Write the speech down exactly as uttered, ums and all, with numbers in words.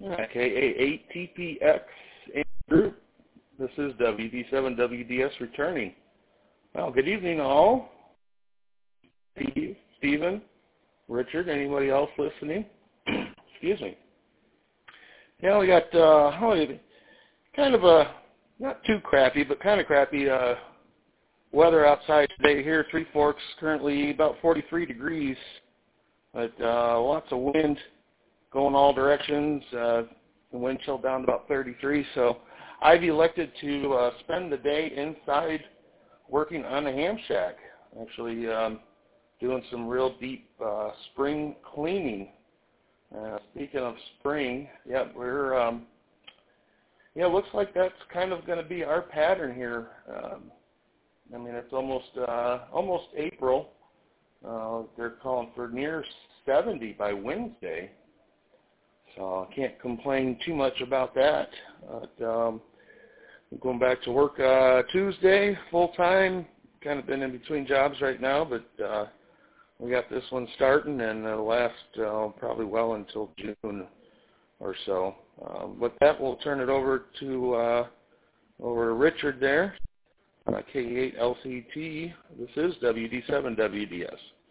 K A eight T P X group. This is W D seven W D S returning. Well, good evening all. Steve, Stephen, Richard, anybody else listening? Excuse me. Yeah, we got uh, kind of a, not too crappy, but kind of crappy uh, weather outside today here. Three Forks, currently about forty-three degrees, but uh, lots of wind going all directions. Uh, the wind chill down to about thirty-three, so I've elected to uh, spend the day inside working on a ham shack, actually um, doing some real deep uh, spring cleaning. Uh, speaking of spring, yeah, we're, um, yeah, looks like that's kind of going to be our pattern here. Um, I mean, it's almost, uh, almost April. Uh, they're calling for near seventy by Wednesday. So I can't complain too much about that. But, um, I'm going back to work uh, Tuesday full time. Kind of been in between jobs right now, but uh, we got this one starting, and it'll last uh, probably well until June or so. Um, with that, we'll turn it over to uh, over to Richard there, uh, K eight L C T. This is W D seven W D S.